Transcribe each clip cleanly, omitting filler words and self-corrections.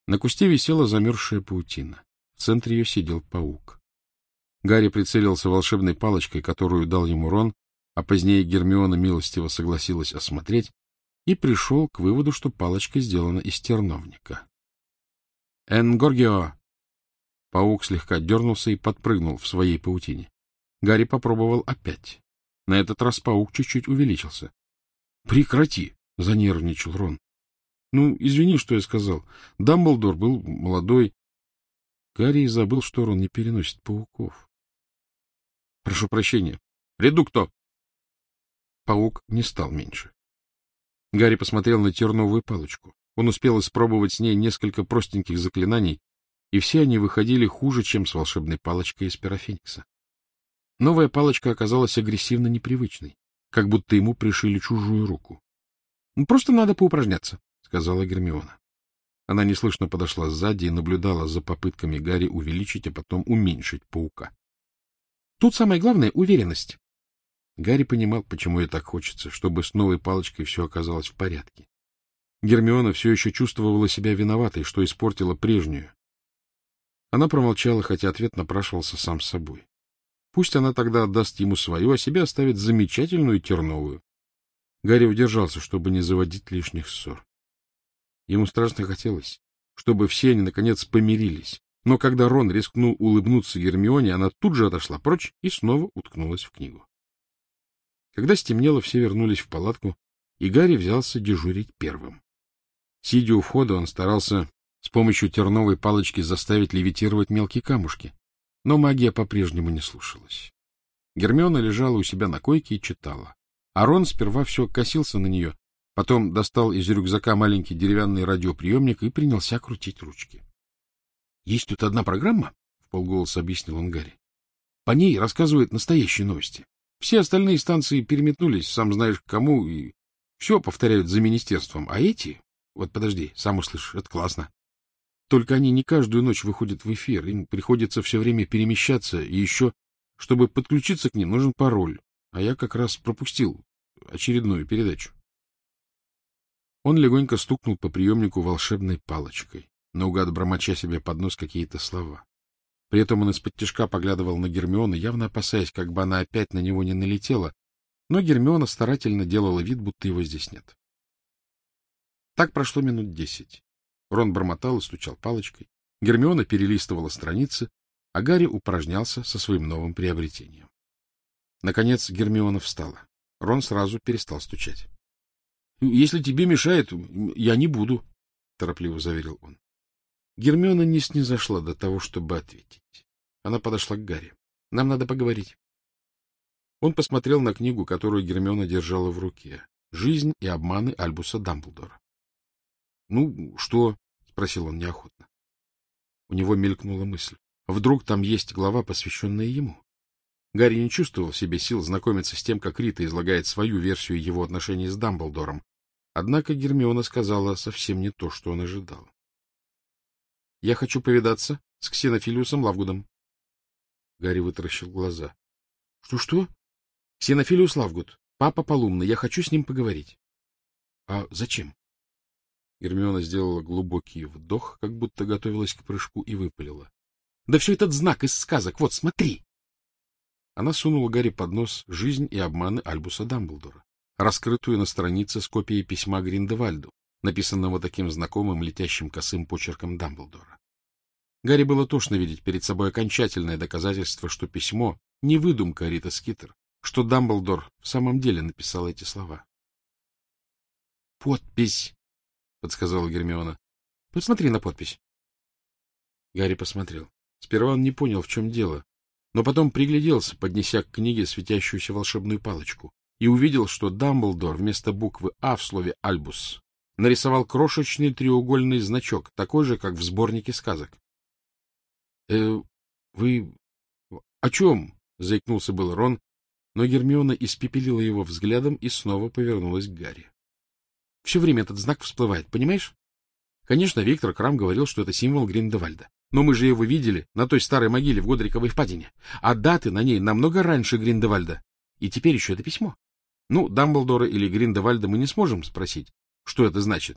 На кусте висела замерзшая паутина. В центре ее сидел паук. Гарри прицелился волшебной палочкой, которую дал ему Рон, а позднее Гермиона милостиво согласилась осмотреть, и пришел к выводу, что палочка сделана из терновника. «Энгоргио!» Паук слегка дернулся и подпрыгнул в своей паутине. Гарри попробовал опять. На этот раз паук чуть-чуть увеличился. — Прекрати! — занервничал Рон. — Ну, извини, что я сказал. Дамблдор был молодой. Гарри забыл, что Рон не переносит пауков. — Прошу прощения. Редукто! Паук не стал меньше. Гарри посмотрел на терновую палочку. Он успел испробовать с ней несколько простеньких заклинаний, и все они выходили хуже, чем с волшебной палочкой из пера Феникса. Новая палочка оказалась агрессивно непривычной, как будто ему пришили чужую руку. — Просто надо поупражняться, — сказала Гермиона. Она неслышно подошла сзади и наблюдала за попытками Гарри увеличить, а потом уменьшить паука. — Тут самое главное — уверенность. Гарри понимал, почему ей так хочется, чтобы с новой палочкой все оказалось в порядке. Гермиона все еще чувствовала себя виноватой, что испортила прежнюю. Она промолчала, хотя ответ напрашивался сам собой. Пусть она тогда отдаст ему свою, а себе оставит замечательную терновую. Гарри удержался, чтобы не заводить лишних ссор. Ему страшно хотелось, чтобы все они, наконец, помирились. Но когда Рон рискнул улыбнуться Гермионе, она тут же отошла прочь и снова уткнулась в книгу. Когда стемнело, все вернулись в палатку, и Гарри взялся дежурить первым. Сидя у входа, он старался с помощью терновой палочки заставить левитировать мелкие камушки, но магия по-прежнему не слушалась. Гермиона лежала у себя на койке и читала, а Рон сперва все косился на нее, потом достал из рюкзака маленький деревянный радиоприемник и принялся крутить ручки. — Есть тут одна программа, — вполголоса объяснил он Гарри. — По ней рассказывают настоящие новости. Все остальные станции переметнулись, сам знаешь к кому, и все повторяют за министерством. А эти... Вот подожди, сам услышишь, это классно. Только они не каждую ночь выходят в эфир, им приходится все время перемещаться, и еще, чтобы подключиться к ним, нужен пароль. А я как раз пропустил очередную передачу. Он легонько стукнул по приемнику волшебной палочкой, наугад бормоча себе под нос какие-то слова. При этом он исподтишка поглядывал на Гермиону, явно опасаясь, как бы она опять на него не налетела, но Гермиона старательно делала вид, будто его здесь нет. Так прошло минут 10. Рон бормотал и стучал палочкой, Гермиона перелистывала страницы, а Гарри упражнялся со своим новым приобретением. Наконец Гермиона встала. Рон сразу перестал стучать. — Если тебе мешает, я не буду, — торопливо заверил он. Гермиона не снизошла до того, чтобы ответить. Она подошла к Гарри. — Нам надо поговорить. Он посмотрел на книгу, которую Гермиона держала в руке. «Жизнь и обманы Альбуса Дамблдора». — Ну, что? — спросил он неохотно. У него мелькнула мысль. Вдруг там есть глава, посвященная ему? Гарри не чувствовал в себе сил знакомиться с тем, как Рита излагает свою версию его отношений с Дамблдором. Однако Гермиона сказала совсем не то, что он ожидал. — Я хочу повидаться с Ксенофилиусом Лавгудом. Гарри вытаращил глаза. — Что-что? — Ксенофилиус Лавгуд, папа Полумна, я хочу с ним поговорить. — А зачем? Гермиона сделала глубокий вдох, как будто готовилась к прыжку, и выпалила. — Да все этот знак из сказок, вот, смотри! Она сунула Гарри под нос «Жизнь и обманы Альбуса Дамблдора», раскрытую на странице с копией письма Гриндевальду, написанного таким знакомым летящим косым почерком Дамблдора. Гарри было тошно видеть перед собой окончательное доказательство, что письмо — не выдумка Риты Скитер, что Дамблдор в самом деле написал эти слова. — Подпись, — подсказала Гермиона. — Посмотри на подпись. Гарри посмотрел. Сперва он не понял, в чем дело, но потом пригляделся, поднеся к книге светящуюся волшебную палочку, и увидел, что Дамблдор вместо буквы «А» в слове «Альбус» нарисовал крошечный треугольный значок, такой же, как в сборнике сказок. — Вы о чем? — заикнулся был Рон, но Гермиона испепелила его взглядом и снова повернулась к Гарри. — Все время этот знак всплывает, понимаешь? Конечно, Виктор Крам говорил, что это символ Гриндевальда, но мы же его видели на той старой могиле в Годриковой впадине, а даты на ней намного раньше Гриндевальда. И теперь еще это письмо. Ну, Дамблдора или Гриндевальда мы не сможем спросить, что это значит,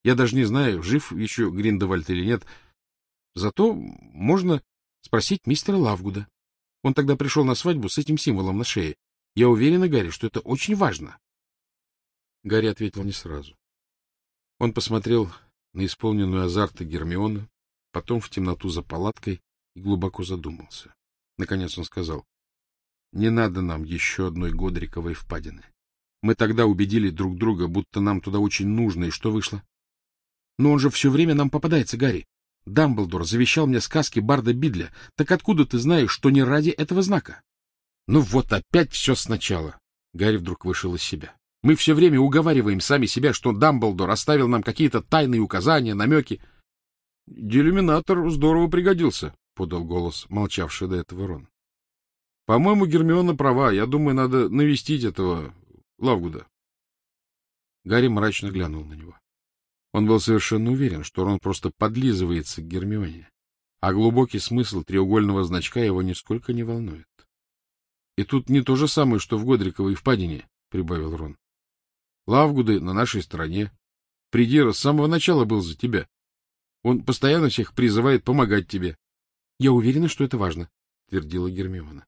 Я даже не знаю, жив еще Гриндевальд или нет. Зато можно спросить мистера Лавгуда. Он тогда пришел на свадьбу с этим символом на шее. Я уверена, Гарри, что это очень важно. Гарри ответил не сразу. Он посмотрел на исполненную азарта Гермиону, потом в темноту за палаткой и глубоко задумался. Наконец он сказал: — Не надо нам еще одной Годриковой впадины. Мы тогда убедили друг друга, будто нам туда очень нужно, и что вышло? Но он же все время нам попадается, Гарри. Дамблдор завещал мне сказки Барда Бидля. Так откуда ты знаешь, что не ради этого знака? Ну вот опять все сначала. Гарри вдруг вышел из себя. Мы все время уговариваем сами себя, что Дамблдор оставил нам какие-то тайные указания, намеки. — Делюминатор здорово пригодился, — подал голос, молчавший до этого Рон. — По-моему, Гермиона права. Я думаю, надо навестить этого Лавгуда. Гарри мрачно глянул на него. Он был совершенно уверен, что Рон просто подлизывается к Гермионе, а глубокий смысл треугольного значка его нисколько не волнует. — И тут не то же самое, что в Годриковой впадине, — прибавил Рон. — Лавгуды на нашей стороне. Придира с самого начала был за тебя. Он постоянно всех призывает помогать тебе. — Я уверена, что это важно, — твердила Гермиона.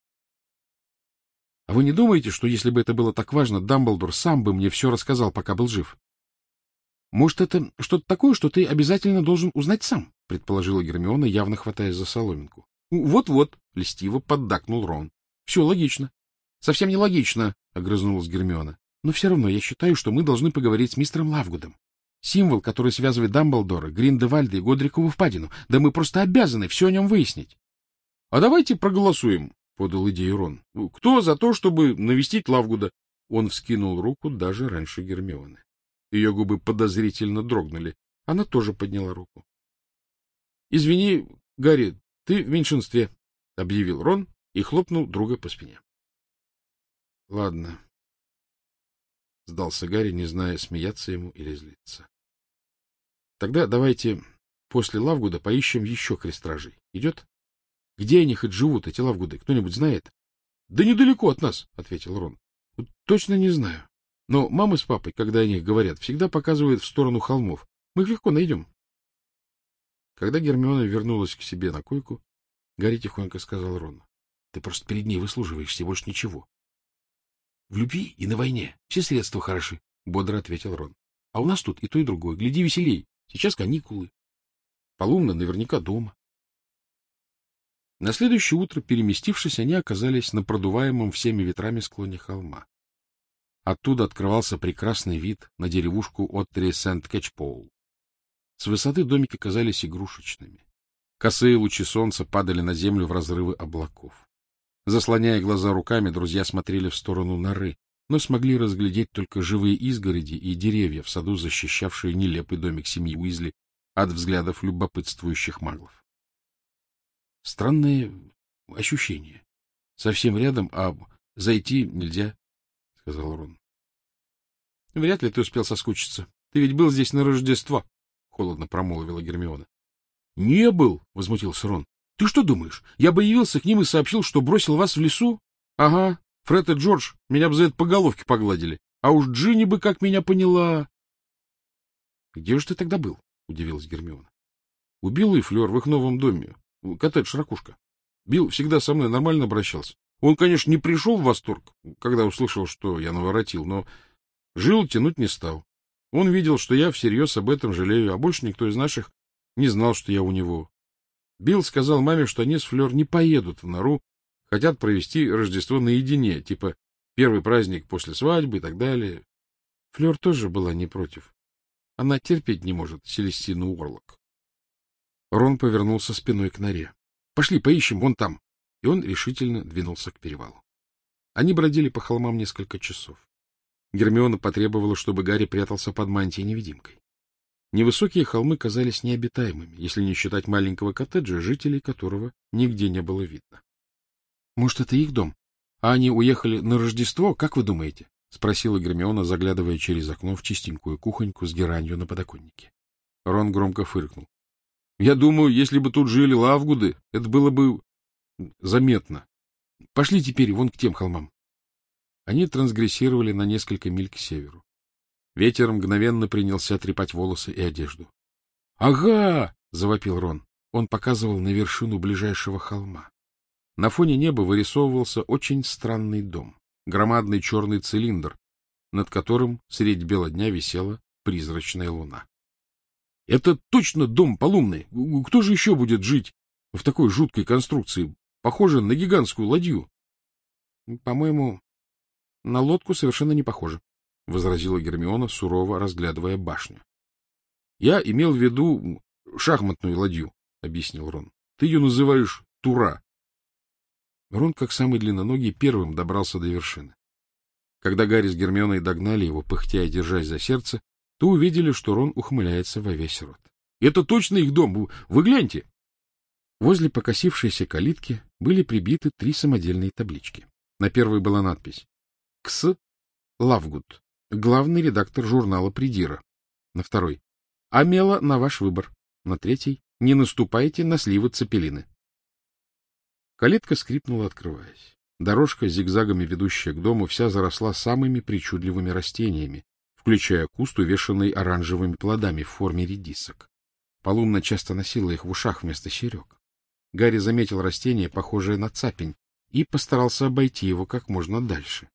— А вы не думаете, что если бы это было так важно, Дамблдор сам бы мне все рассказал, пока был жив? — Может, это что-то такое, что ты обязательно должен узнать сам, — предположила Гермиона, явно хватаясь за соломинку. — Вот-вот, — льстиво поддакнул Рон. — Все логично. — Совсем не логично, — огрызнулась Гермиона. — Но все равно я считаю, что мы должны поговорить с мистером Лавгудом. Символ, который связывает Дамблдора, Гриндевальда и Годрикову впадину. Да мы просто обязаны все о нем выяснить. — А давайте проголосуем, — подал идею Рон. — Кто за то, чтобы навестить Лавгуда? Он вскинул руку даже раньше Гермионы. Ее губы подозрительно дрогнули. Она тоже подняла руку. — Извини, Гарри, ты в меньшинстве, — объявил Рон и хлопнул друга по спине. — Ладно, — сдался Гарри, не зная, смеяться ему или злиться. — Тогда давайте после Лавгуда поищем еще крестражей. Идет? Где они хоть живут, эти Лавгуды? Кто-нибудь знает? — Да недалеко от нас, — ответил Рон. — Точно не знаю. Но мама с папой, когда о них говорят, всегда показывают в сторону холмов. Мы их легко найдем. Когда Гермиона вернулась к себе на койку, Гарри тихонько сказал Рону: — Ты просто перед ней выслуживаешься, больше ничего. — В любви и на войне все средства хороши, — бодро ответил Рон. — А у нас тут и то, и другое. Гляди веселей. Сейчас каникулы. Полумна наверняка дома. На следующее утро, переместившись, они оказались на продуваемом всеми ветрами склоне холма. Оттуда открывался прекрасный вид на деревушку Оттри-Сент-Кэтчпоул. С высоты домики казались игрушечными. Косые лучи солнца падали на землю в разрывы облаков. Заслоняя глаза руками, друзья смотрели в сторону норы, но смогли разглядеть только живые изгороди и деревья в саду, защищавшие нелепый домик семьи Уизли от взглядов любопытствующих маглов. Странные ощущения. Совсем рядом, а зайти нельзя, — сказал Рон. — Вряд ли ты успел соскучиться. Ты ведь был здесь на Рождество, — холодно промолвила Гермиона. — Не был, — возмутился Рон. — Ты что думаешь, я бы явился к ним и сообщил, что бросил вас в лесу? Ага, Фред и Джордж меня бы за это по головке погладили. А уж Джинни бы как меня поняла. — Где же ты тогда был? — удивилась Гермиона. — У Билла и Флёр в их новом доме. Коттедж Ракушка. Билл всегда со мной нормально обращался. Он, конечно, не пришел в восторг, когда услышал, что я наворотил, но жил тянуть не стал. Он видел, что я всерьез об этом жалею, а больше никто из наших не знал, что я у него. Билл сказал маме, что они с Флёр не поедут в нору, хотят провести Рождество наедине, типа первый праздник после свадьбы и так далее. Флёр тоже была не против. Она терпеть не может Селестину Уорлок. Рон повернулся спиной к норе. — Пошли, поищем, вон там. И он решительно двинулся к перевалу. Они бродили по холмам несколько часов. Гермиона потребовала, чтобы Гарри прятался под мантией-невидимкой. Невысокие холмы казались необитаемыми, если не считать маленького коттеджа, жителей которого нигде не было видно. — Может, это их дом? А они уехали на Рождество, как вы думаете? — спросила Гермиона, заглядывая через окно в чистенькую кухоньку с геранью на подоконнике. Рон громко фыркнул. — Я думаю, если бы тут жили Лавгуды, это было бы заметно. Пошли теперь вон к тем холмам. Они трансгрессировали на несколько миль к северу. Ветер мгновенно принялся трепать волосы и одежду. — Ага! — завопил Рон. Он показывал на вершину ближайшего холма. На фоне неба вырисовывался очень странный дом. Громадный черный цилиндр, над которым средь бела дня висела призрачная луна. — Это точно дом Полумный! Кто же еще будет жить в такой жуткой конструкции, похожей на гигантскую ладью? — По-моему, на лодку совершенно не похоже, — возразила Гермиона, сурово разглядывая башню. — Я имел в виду шахматную ладью, — объяснил Рон. — Ты ее называешь Тура. Рон, как самый длинноногий, первым добрался до вершины. Когда Гарри с Гермионой догнали его, пыхтя и держась за сердце, то увидели, что Рон ухмыляется во весь рот. — Это точно их дом! Вы гляньте! Возле покосившейся калитки были прибиты 3 самодельные таблички. На первой была надпись «Кс. Лавгуд, главный редактор журнала «Придира». На второй «Амела на ваш выбор». На третьей «Не наступайте на сливы Цепелины». Калитка скрипнула, открываясь. Дорожка, зигзагами ведущая к дому, вся заросла самыми причудливыми растениями, включая куст, увешанный оранжевыми плодами в форме редисок. Полумна часто носила их в ушах вместо серег. Гарри заметил растение, похожее на цапень, и постарался обойти его как можно дальше.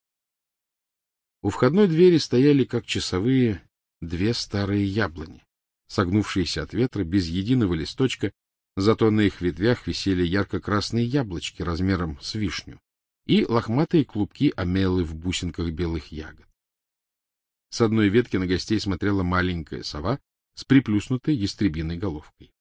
У входной двери стояли, как часовые, 2 старые яблони, согнувшиеся от ветра, без единого листочка, зато на их ветвях висели ярко-красные яблочки размером с вишню и лохматые клубки амелы в бусинках белых ягод. С одной ветки на гостей смотрела маленькая сова с приплюснутой ястребиной головкой.